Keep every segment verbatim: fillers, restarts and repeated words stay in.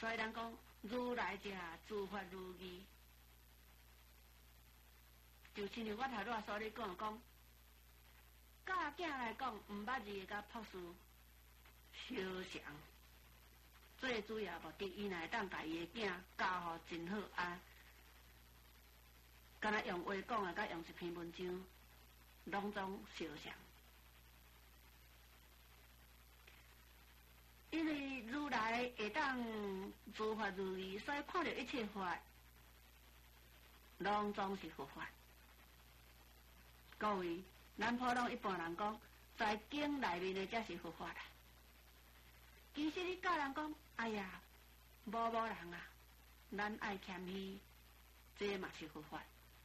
所以人讲如来者，诸法如义。就亲像我头拄所咧讲讲，教囝来讲，毋捌字甲朴素相像。最主要目的，伊来当家己的囝教好真好啊！敢若用话讲啊，甲用一篇文章，拢总相像。因为如来会当诸法如义，所以看到一切法，拢总是佛法。各位，咱普通一般人讲，在经内面的才是佛法啦。其实你教人讲，哎呀，某某人啊，咱爱谦虚，这嘛是佛法。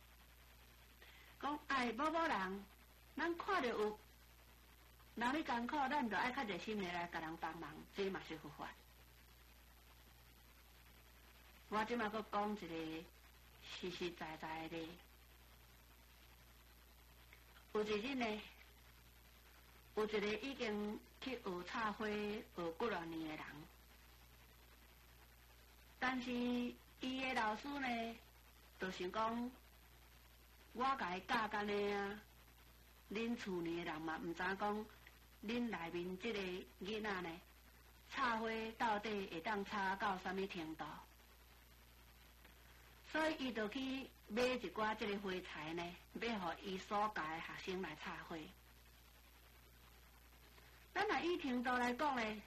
讲哎，某某人，咱看到有人咧艰苦，咱就爱较热心的来甲人帮忙，这嘛是佛法。我即马阁讲一个实实在在的。有一日呢，有一个已经去学插花学几偌年的人，但是伊的老师呢，就想讲，我甲伊教干的啊，恁厝里的人嘛，毋知影讲，恁内面即个囡仔呢，插花到底会当插到什么程度？所以伊就去买一寡即个花材呢，要互伊所教的学生来插花。咱若以程度来讲呢，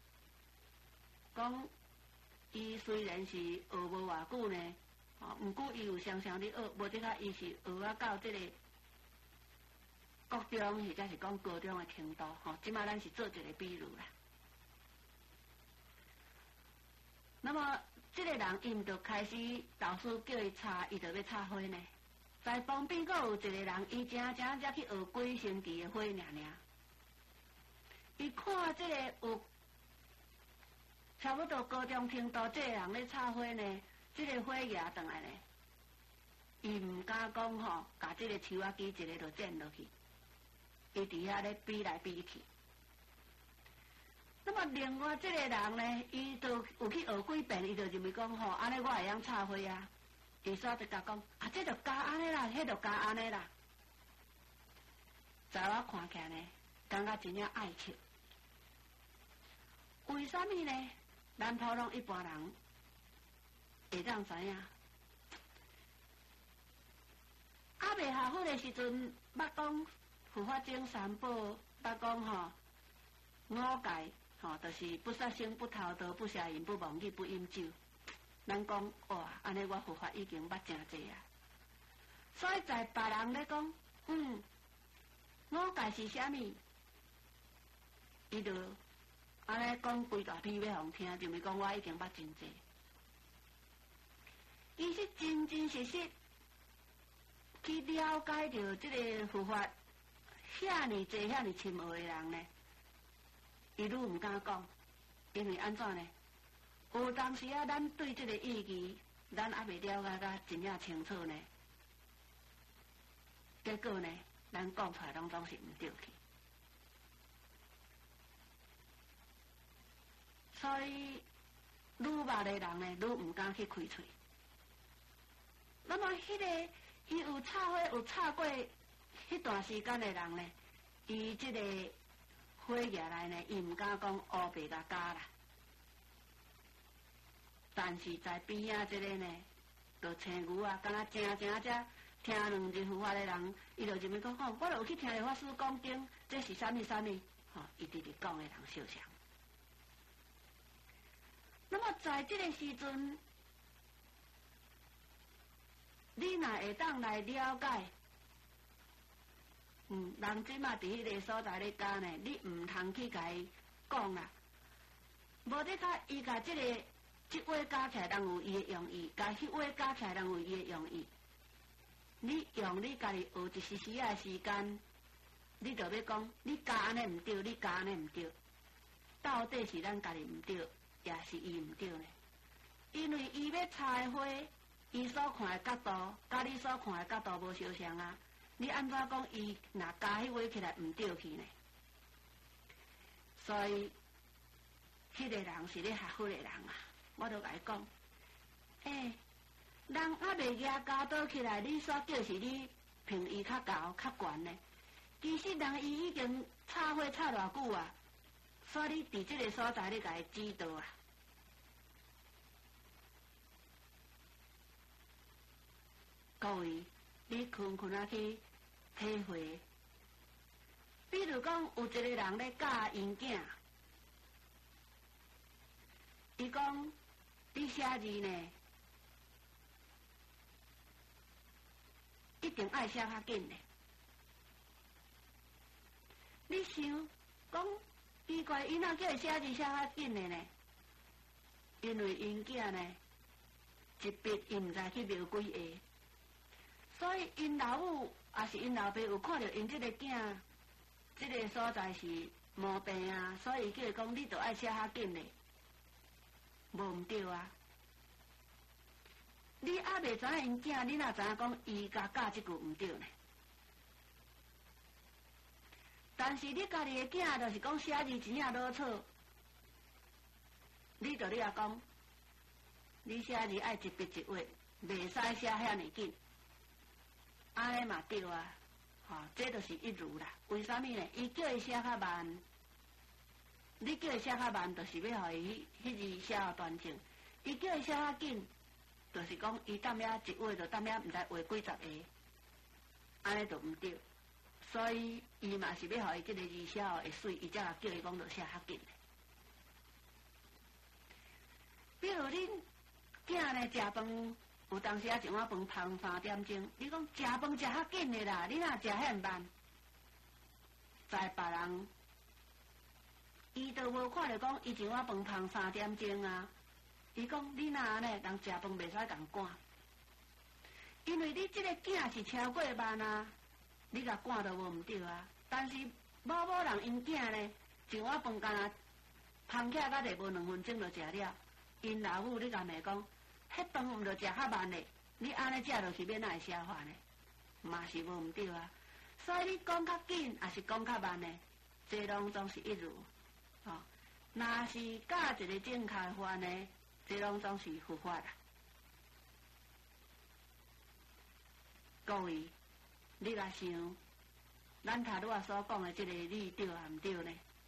讲伊虽然是学无偌久呢，哦，毋过伊有常常咧学，无得较伊是学啊到即个国中或者是讲高中的程度，吼、哦，即马咱是做一个比喻啦。那么，这个人伊毋就开始老师叫伊插，伊就要插花呢。在旁边阁有一个人，伊正正才去学几星期的花尔尔。伊看这个有差不多高中程度，这个人咧插花呢，这个花叶转来呢，伊毋敢讲吼，甲这个树仔枝一个就剪落去，伊伫遐咧比来比去。那么另外这个人呢，伊就有去学几遍，伊就认为讲吼，安尼我会晓插花啊。伊煞就甲讲，啊，这就加安尼啦，迄就加安尼啦。在我看起来呢，感觉真正爱笑。为什么呢？咱普通一般人会当知影？还未学佛的时阵，捌讲护法经三宝，捌讲吼五戒。吼、哦，就是不杀生、不偷盗、不邪淫、不妄语、不饮酒。咱讲哇，安尼我佛法已经捌真济啊。所以在别人咧讲，嗯，五戒是啥物？伊就安尼讲规大篇要互听，就咪讲我已经捌真济。伊是真真实实去了解到这个佛法，遐尼济、遐尼深奥的人呢。伊愈毋敢讲，因为安怎呢？有当时啊，咱对这个意义，咱还未了解甲真正清楚呢。结果呢，咱讲出来拢总是毋对去。所以，愈捌的人呢，愈毋敢去开喙。那么，迄、那个伊有插花、有插过迄段时间的人呢，伊即、这个。花叶来呢，伊毋敢讲乌白甲加啦，但是在边仔这个呢，就青牛啊，敢若正正只听两日佛法的人，伊就认为讲，吼，我有去听着法师讲经，这是啥物啥物，吼，伊直直讲的人相像。那么在这个时阵，你若会当来了解。嗯，人即马伫迄个所在咧教呢，你毋通去甲伊讲啦。无得甲伊甲即个即话加起来，人有伊的用意；甲迄话加起来，人有伊的用意。你用你家己学一时时啊时间，你就要讲，你教安尼毋对，你教安尼毋对，到底是咱家己毋对，也是伊毋对呢？因为伊要插的花，伊所看的角度，甲你所看的角度无相像啊。你安怎讲？伊若加迄话起来毋对去呢？所以，迄、那个人是咧学佛的人啊。 我就甲伊讲，诶，人还未举高倒起来，你煞叫是你评伊较高较悬呢？其实人伊已经插火插偌久啊，所以你伫即个所在你甲伊指导啊。各位，你困困啊去体会。比如讲，有一个人咧教因囝，伊讲你写字呢，一定爱写较紧的。你想讲奇怪，伊哪叫伊写字写较紧的呢？因为因囝呢，一笔伊毋知去描几下。所以因老母也是因老爸有看到因这个囝，这个所在是毛病啊，所以叫伊讲你着爱写较紧嘞，无毋对啊。你还未知影因囝，你哪知影讲伊甲教即句毋对呢？但是你家己的囝就是讲写字真正老错，你着你也讲，你写字爱一笔一画，袂使写遐尼紧。安尼嘛对啊，吼、哦，这就是一如啦。为什么呢？伊叫伊写较慢，你叫伊写较慢，就是要互伊迄迄字写互端正。伊叫伊写较紧，就是讲伊当遐一画就当遐毋知画几十个，安尼就毋对。所以伊嘛是要互伊即个字写会水，伊才叫伊讲着写较紧。比如恁囝呢食饭。有当时啊，一碗饭芳三点钟，你讲食饭食较紧的啦，你若食遐慢，在别人，伊都无看着讲，伊一碗饭芳三点钟啊。伊讲你若安尼，人食饭袂使共赶，因为你即个囝是超过慢啊，你甲赶都无毋对啊。但是某某人因囝呢，一碗饭干啊，芳起来甲地无两分钟就食了，因老母你甲咪讲。迄饭毋着食较慢嘞，你安尼食就是免哪会消化呢？嘛是无毋对啊。所以你讲较紧，还是讲较慢呢？这拢总是一如。哦，若是教一个正确法呢，这拢总是佛法啦。各位，你来想，咱头拄仔所讲的这个理对还毋对呢？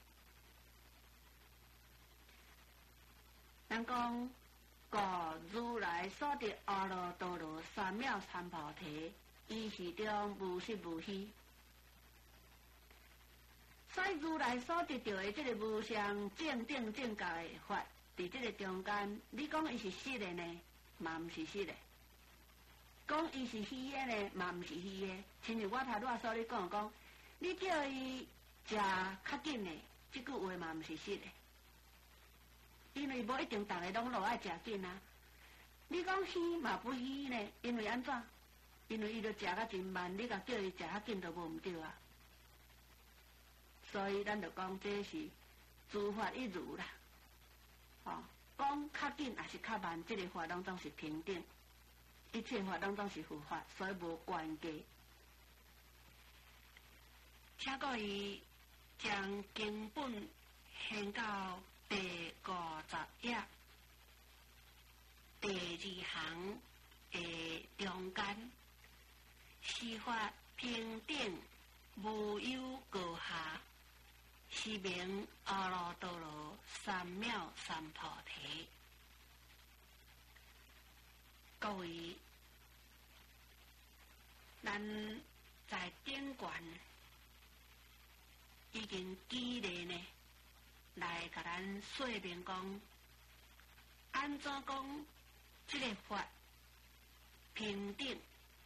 咱讲。故如来所得阿耨多罗三藐三菩提，伊是中无实无虚。所以如来所得到的这个无上正定正觉的法，伫这个中间，你讲伊是实的呢，嘛毋是实的；讲伊是虚的呢，嘛毋是虚的。亲像我头拄仔所咧讲讲，你叫伊食较紧的，即句话嘛毋是实的。因为无一定逐个拢落爱食紧啊！你讲虚嘛不虚呢？因为安怎？因为伊著食甲真慢，你甲叫伊食较紧都无毋对啊！所以咱著讲这是诸法一如啦。哦，讲较紧还是较慢，这个法拢总是平等，一切法拢总是佛法，所以无关系。请各位将经本献到。第五十页第二行的中间，是法平等无有高下，是名阿耨多罗三藐三菩提。各位，咱在顶悬已经举例呢。来甲咱说明讲，安怎讲这个法平等？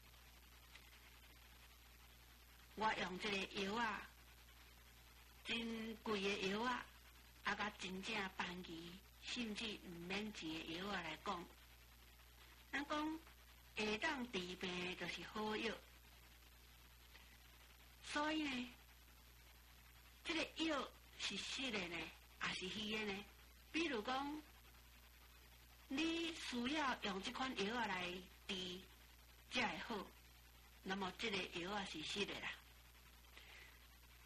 我用这个药啊，真贵的药啊，啊甲真正便宜，甚至毋免钱的药啊来讲，咱讲下当治病就是好药，所以呢，这个药是实的呢。也是虚的呢？比如讲，你需要用这款药啊来治，才会好。那么这个药啊是实的啦。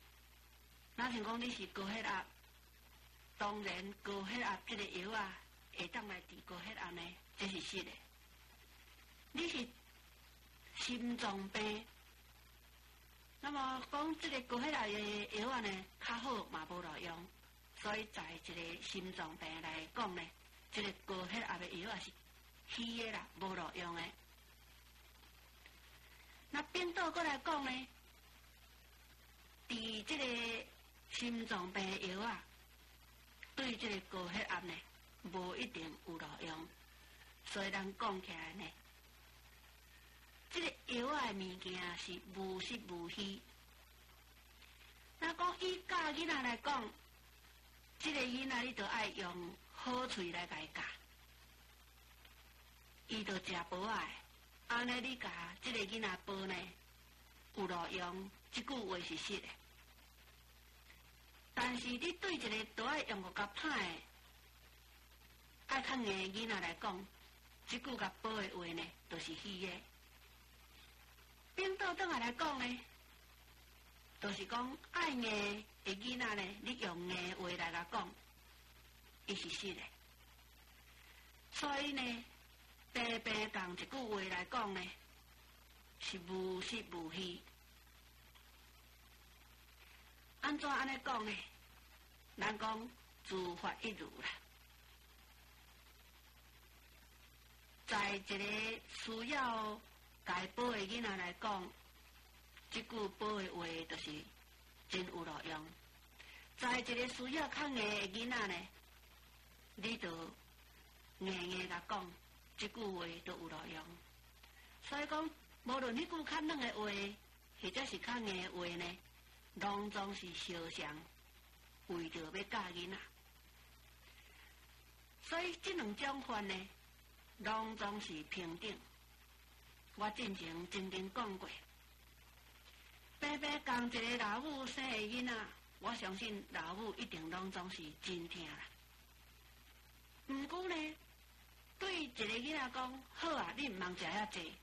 那像讲你是高血压，当然高血压这个药啊会当来治高血压呢？这是实的。你是心脏病，那么讲这个高血压的药啊呢，较好嘛无路用，所以在这个心脏病来讲呢，这个高血压的药啊是虚的啦，无路用的。那变倒过来讲呢，治这个心脏病的药啊，对这个高血压呢，无一定有路用。所以咱讲起来呢，这个药啊的物件是无实无虚。那讲以教囡仔来讲，这个囡仔你就爱用好喙来甲伊教，伊就食饱啊。安尼你甲这个囡仔煲呢，有路用，这句话是实的。但是你对一个都爱用个较歹的、爱较硬的囡仔来讲，这句甲煲的话呢，都、就是虚的。变倒转来来讲呢，就是讲爱硬的囡仔呢，你用硬的话来甲讲，伊是实的。所以呢，白白讲一句话来讲呢，是无实无虚。安怎安尼讲呢？咱讲自发一如啦，在一个需要该保的囡仔来讲，这句保的话就是真有路用；在一个需要较硬的囡仔呢，你就硬硬甲讲，这句话都有路用。所以讲，无论迄句较软的话，或者是较硬的话呢，拢总是相像，为着要教囡仔。所以这两种法呢，拢总是平等。我之前曾经讲过，白白讲一个老母生的囡仔，我相信老母一定拢总是真疼啦。毋过呢，对一个囡仔讲，好啊，你毋通食遐济。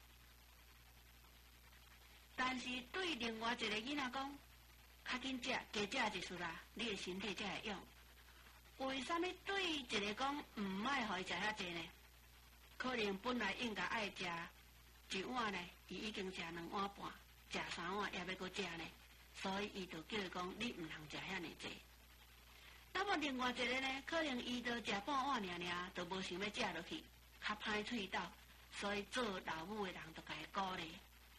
但是对另外一个囡仔讲，较紧食，加食一次啦，你的身体才会用。为什么对一个讲毋爱互伊食遐济呢？可能本来应该爱食一碗呢，伊已经食两碗半，食三碗也要搁食呢，所以伊就叫伊讲，你毋通食遐尼济。那么另外一个呢，可能伊就食半碗尔尔，就无想要食落去，较歹喙斗，所以做老母的人就甲伊鼓励。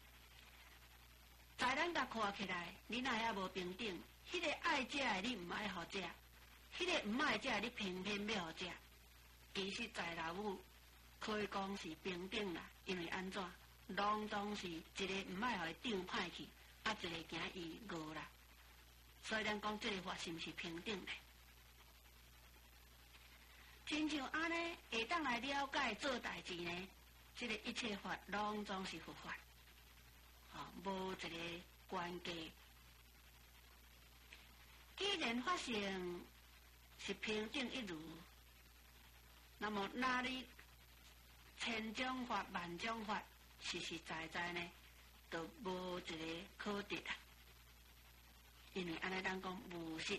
在咱甲看起来，你若遐无平等，迄、那个爱食的你毋爱互食，迄、那个毋爱食的你偏偏要互食。其实，在老母可以讲是平等啦，因为安怎，拢总是一个毋爱互伊长歹去，啊一个惊伊饿啦。所以咱讲这个法是毋是平等的？亲像安尼，会当来了解做代志呢，这个一切法拢总是佛法。啊，无一个关系。既然法性是平等一如，那么哪里千种法、万种法，实实在在呢，都无一个可得啊。因为安尼咱讲无实。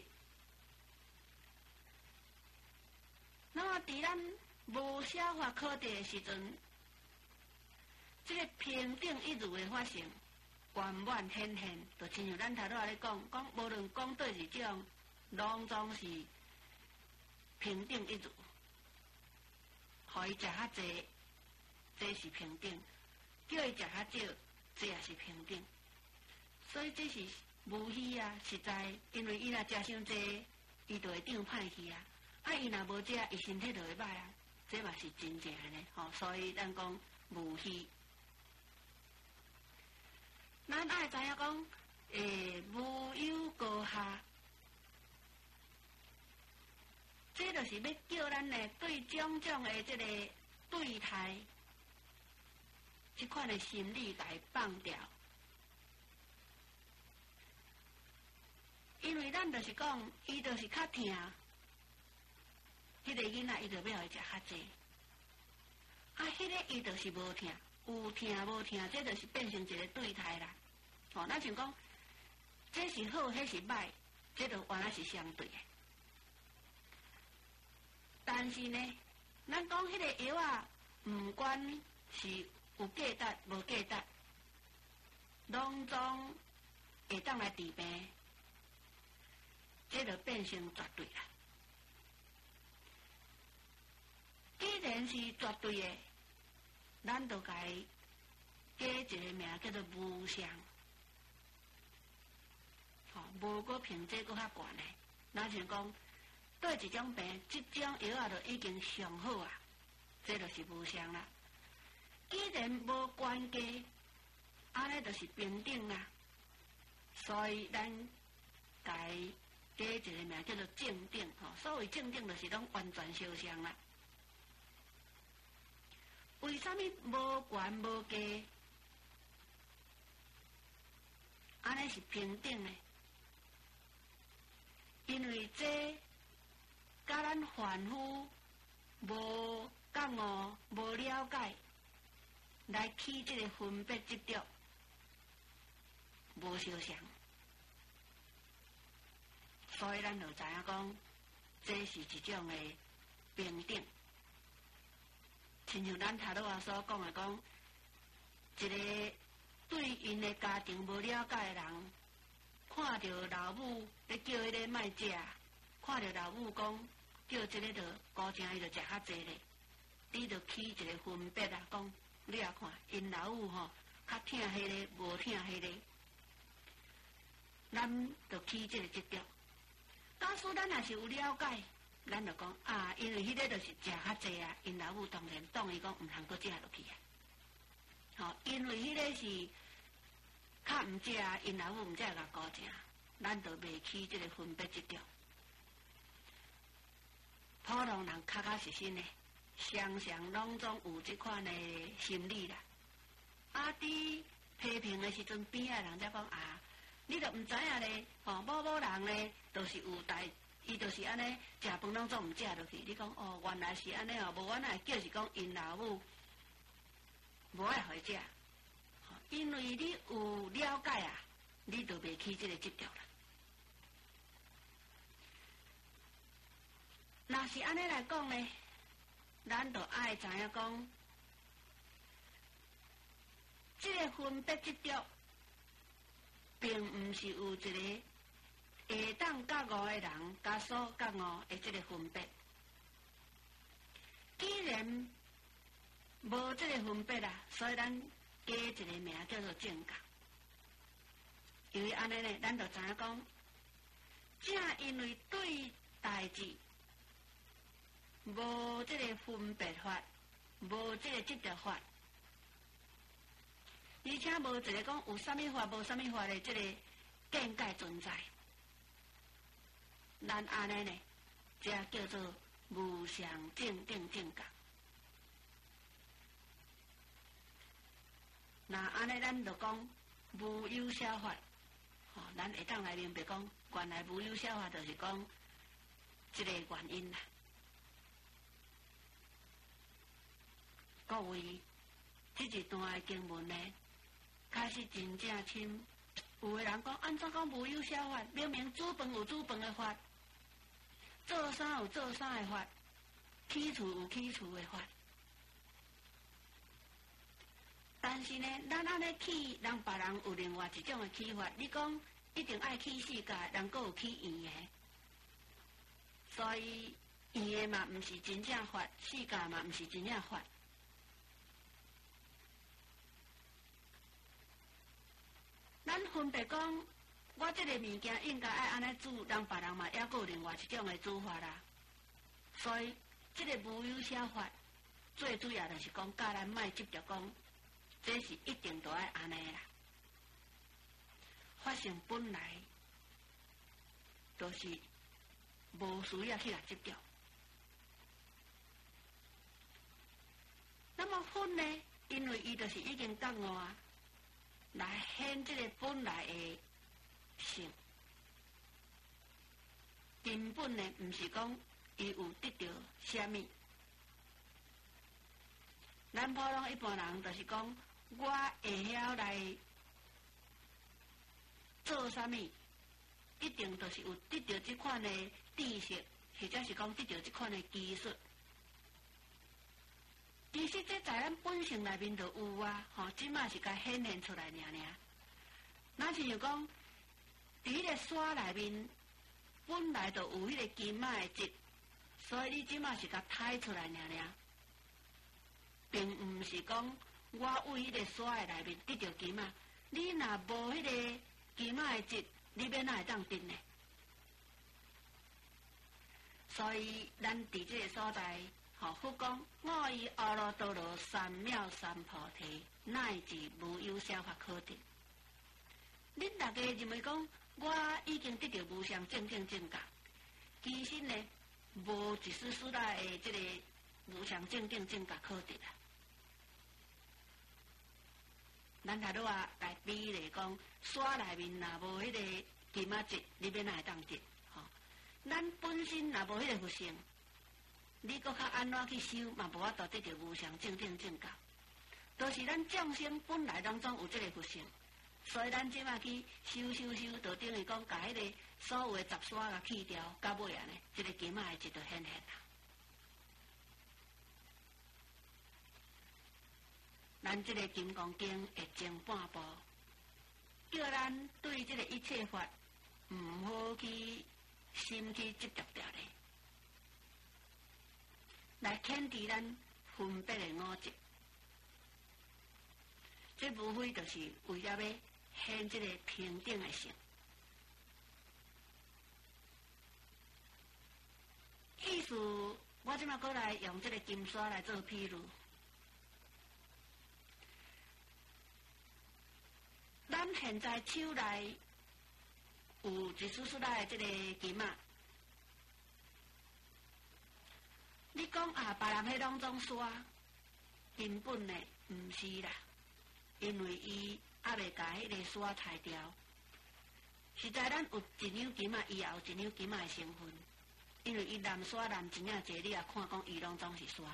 那么伫咱无小法可得的时阵，这个平等一如的法性。圆满显现，就亲像咱头拄仔咧讲，讲无论讲对是种，拢总是平等一如。互伊食较济，这是平等；叫伊食较少，这也是平等。所以这是无虚啊，实在，因为伊若食伤济，伊就会长歹去啊。啊，伊若无食，伊身体就会歹啊。这嘛是真正的呢，吼、哦。所以咱讲无虚。咱爱知影讲，诶，无有高下，这就是要叫咱呢对种种的这个对待，这款的心理来放掉。因为咱就是讲，伊就是较疼，迄个囡仔伊就要互伊食较济，啊，迄个伊就是无疼。有疼无疼，这就是变成一个对待啦。哦，咱想讲，这是好，迄是歹，这就原来是相对的。但是呢， 咱讲迄个药啊，毋管是有价值无价值，拢总会当来治病，这就变成绝对啦。既然是绝对的，咱就该加一个名叫做无相。吼、哦，无过凭这搁较悬的，咱像讲对一种病，即种药啊，就已经上好啊，这就是无相啦。既然无关系，安尼就是平等啦。所以咱该加一个名叫做正等，吼、哦，所谓正等就是拢完全相像啦。为什么无悬无低？安尼是平等的，因为这甲咱凡夫无觉悟、无了解，来起这个分别执着，无相像，所以咱就知影讲，这是一种的平等。亲像咱头拄仔所讲的，讲一个对因的家庭无了解的人，看到老母咧叫迄个卖食，看到老母讲叫这个着高正，伊就食较济咧，你就起一个分别啊，讲你也看因老母吼较疼迄个，无疼迄个，咱就起这个执着。假使咱也是有了解。咱就讲啊，因为迄个就是食较济啊，因老母当然当伊讲毋通搁食落去啊。吼、哦，因为迄个是较毋食啊，因老母毋食甲高正，咱就袂起即个分别执着。普通人确确实实呢，常常拢总有即款的心理啦。啊，伫批评的时阵，边仔人才讲啊，你都毋知影咧，吼、哦，某某人咧，就是有代。伊就是安尼，食饭拢总毋食落去。你讲哦，原来是安尼哦，无原来叫是讲因老母无爱互伊食，因为你有了解啊，你就袂起这个执着啦。若是安尼来讲呢，咱就爱知影讲，这个分别执着，并毋是有一个。下当觉悟的人，甲所觉悟的这个分别，既然无这个分别啦，所以咱加一个名叫做正觉。因为安尼呢，咱就知影讲，正因为对代志无这个分别法，无这个执着法，而且无一个讲有啥物法，无啥物法的这个见解存在。咱安尼呢，这叫做无相正等正觉。那安尼咱就讲无有效法，吼、哦，咱会当来明白讲，原来无有效法就是讲这个原因啦。各位，这一段的经文呢，开始真正深。有的人讲，安怎讲无有效法？明明煮饭有煮饭的法。做啥有做啥的法，起厝有起厝的法，但是呢，咱安尼起，人别人有另外一种的起法。你讲一定爱起世界，人阁有起圆的，所以圆的嘛毋是真正法，世界嘛毋是真正法。咱分别讲。我这个物件应该爱安尼煮，人别人嘛也有另外一种的煮法啦。所以，这个无有效法，最主要就是讲，教咱莫执着讲，这是一定都爱安尼啦。发生本来就是无需要去来执着。那么分呢？因为伊就是已经觉悟啊，来显这个本来的。性根本呢，毋是讲伊有得到啥物。咱普通一般人就是讲，我会晓来做啥物，一定就是有得到这款的知识，或者是讲得到这款的技术。 实这在咱本性内面就有啊，吼，即马是甲显现出来尔尔。那是就讲，伫迄个山内面本来就有迄个金仔的质，所以你即马是甲抬出来尔尔，并毋是讲我为迄个山的内面得到金仔，你若无迄个金仔的质，你要哪会当得呢？所以咱伫即个所在。吼，佛讲我以阿耨多罗三藐三菩提，乃至无有小法可得。恁大家认为讲我已经得到无上正等正觉，其实呢，无一丝丝来的这个无上正等正觉可得啊。咱头拄啊来比例讲，山内面若无迄个金仔质，你要哪会当得？吼，咱本身若无迄个佛性。你搁较安怎去修，嘛无法度得到无上正等正觉。都是咱众生本来当中有这个佛性，所以咱即马去修修修，就等于讲把迄个所有的杂沙甲去掉，到尾啊呢，这个金仔会一直显现啦。咱这个金刚经会前半部，叫咱对这个一切法毋好去心去执着掉咧。来显示咱分别的五质，这无非就是为了要显这个平等的性。意思，我即马过来用这个金沙来做譬如，咱现在手内有一丝丝来这个金仔。你讲啊，别人迄拢总沙，根本呢毋是啦，因为伊还未甲迄个沙裁掉。实在咱有一两金仔，伊也有一两金仔的成分，因为伊染沙染真正济，你也看讲伊拢总是沙。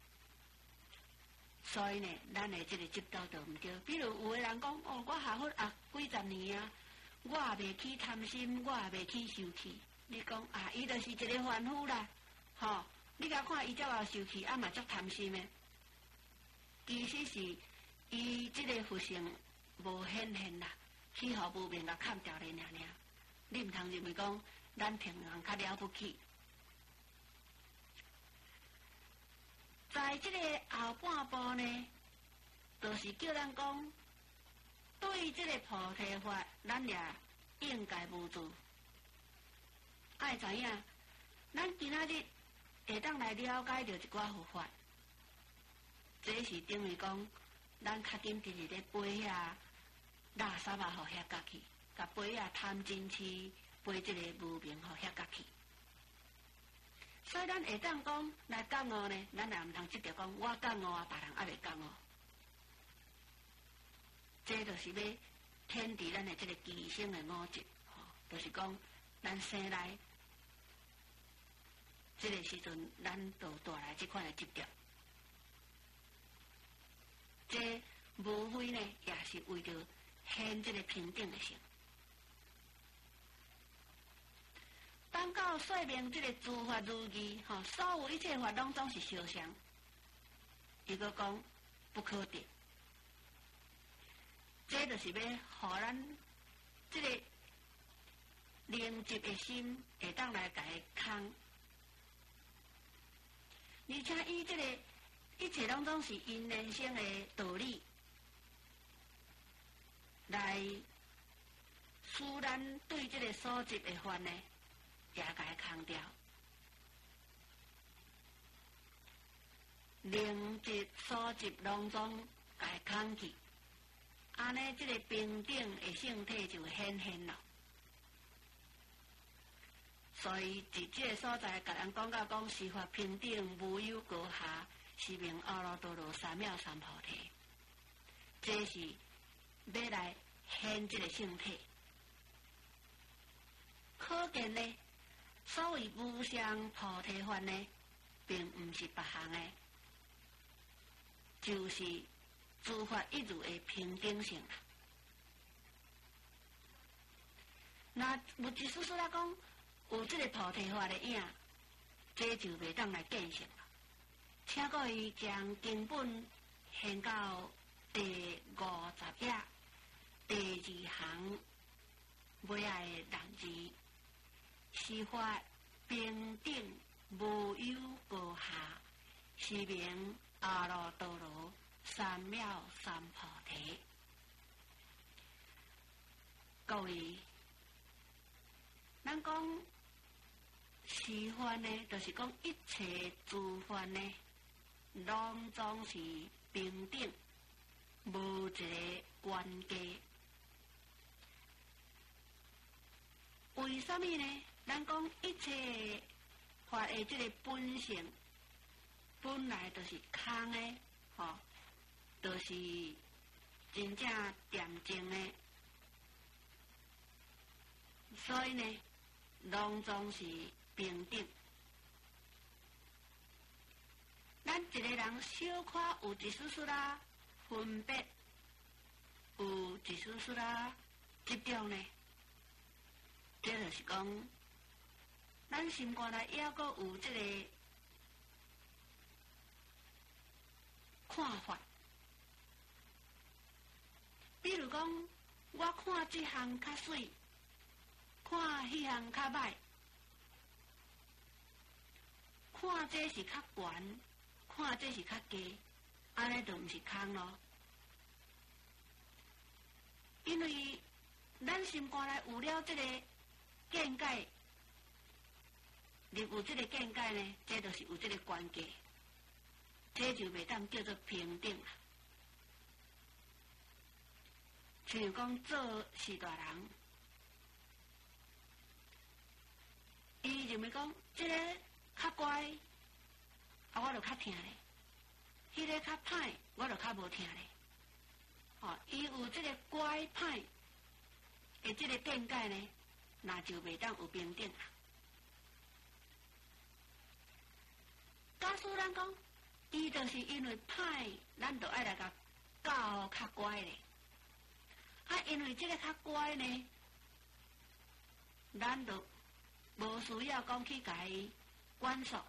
所以呢，咱的这个执着就毋对。比如有个人讲，哦，我学佛啊几十年啊，我也袂去贪心，我也袂去受气。你讲啊，伊就是一个凡夫啦，吼。你甲看伊遮有受气，啊嘛足贪心的，其实是伊即个佛性无显现啦，去互无明甲砍掉咧尔尔。你毋通认为讲咱平常较了不起。在即个后半部呢，就是叫咱讲对即个菩提法，咱也应该无助。爱知影，咱今仔日。会当来了解到一寡佛法，这是等于讲，咱较紧直直咧背遐垃圾啊，互遐夹去，甲背遐贪嗔痴，背即个无明互遐夹去。所以咱会当讲来觉悟呢，咱也毋通执着讲我觉悟啊，别人还袂觉悟。这就是要显示咱的这个基性的五质，吼，就是讲咱生来。这个时阵，咱就带来这款的执着，这无非呢，也是为着显这个平等的性。当到说明这个诸法如义，吼，所有一切法拢总是相像，伊个讲不可得，这就是要互咱这个凝集的心会当来甲伊空。而且伊这个一切拢总是因人生的道理，来使咱对这个所执的法呢，也甲伊空掉。凝集所执拢总甲伊空去，安尼这个平等的性体就显现了。所以，伫这个所在，甲人讲到讲，是法平等，无有高下，是名阿耨多罗三藐三菩提。这是要来显这个性体。可见呢，所谓无上菩提法呢，并毋是别项的，就是诸法一如的平等性啦。那有一丝丝来讲。有这个菩提法的影，这就袂当来见性了。 请各位将经本献到第五十页第二行尾仔的单字，是发平等无有高下，是名阿耨多罗三藐三菩提。各位，咱讲示范呢，就是讲一切诸法呢，拢总是平等，无一个关系。为什么呢？咱讲一切法的这个本性，本来就是空的，吼、哦，就是真正恬静的，所以呢，拢总是平等。咱一个人小可有一丝丝啦分别，有一丝丝啦执着呢，这就是讲，咱心肝内还阁有这个看法。比如讲，我看这项较水，看迄项较歹，看这是较悬，看这是较低，安尼就毋是空咯。因为咱心肝内有了这个见解，入有这个见解呢，这就是有这个关系，这就袂当叫做平等啦。像讲做是大人，伊认为讲这个较乖，啊我就较听咧；迄个较歹，我就较无听咧。哦，伊有这个乖歹的这个见解呢，那就袂当有平等啦。假使咱讲，伊就是因为歹，咱就爱来甲教较乖咧。啊，因为这个较乖呢，咱就无需要讲去甲伊管束，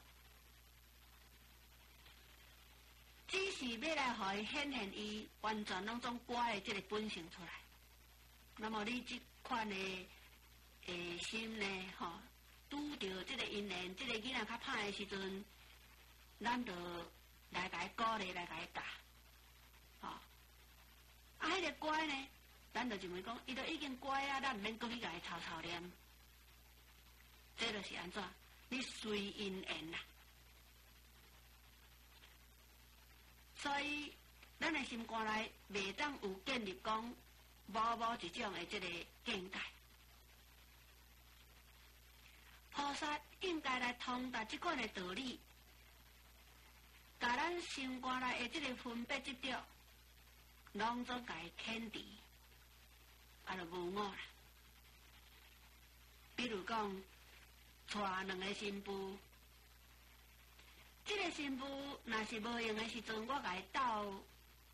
只是要来互伊显现伊完全拢种乖的这个本性出来。那么你这款的诶心呢，吼、哦，拄着这个因缘，这个囡仔较歹的时阵，咱就来甲伊鼓励，来甲伊教，吼、哦。啊，迄、那个乖呢？咱就认为讲，伊都已经乖啊，咱毋免搁去甲伊吵吵念。这就是安怎？你随因缘啦。所以，咱的心肝内袂当有建立讲某某一种的这个见解。菩萨应该来通达这款的道理，甲咱心肝内的这个分别执着，拢总甲伊牵除。啊，就无我啦。比如讲，带两个新妇，这个新妇若是无用的时阵，我甲伊斗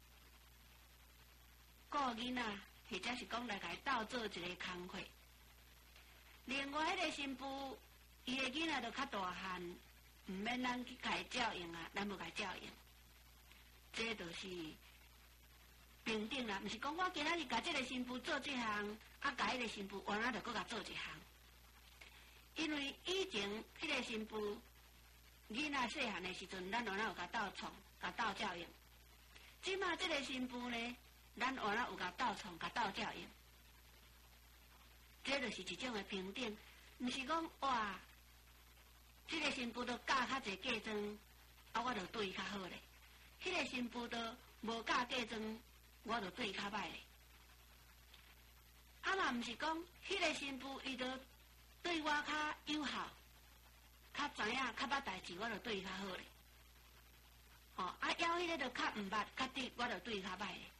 顾囡仔，或者是讲来甲伊斗做一个工课。另外，迄个新妇，伊的囡仔就较大汉，毋免咱去甲伊照应啊，咱无甲伊照应，这就是平等啦，毋是讲我今仔日甲这个新妇做这项，啊，甲迄个新妇原来就搁甲做一项。因为以前迄个新妇囡仔细汉的时阵，咱原来有甲斗创、甲斗照应。即马这个新妇呢，咱原来有甲斗创、甲斗照应。这就是一种的平等，毋是讲哇，这个新妇都教较济嫁妆，啊，我就对伊较好咧。迄、那个新妇都无教嫁妆。我就对伊较歹咧，啊嘛毋是讲，迄、那个新妇伊就对我较友好，较知影、较捌代志，我就对伊较好咧。吼、哦，啊，要迄个就较毋捌、较直，我就对伊较歹咧。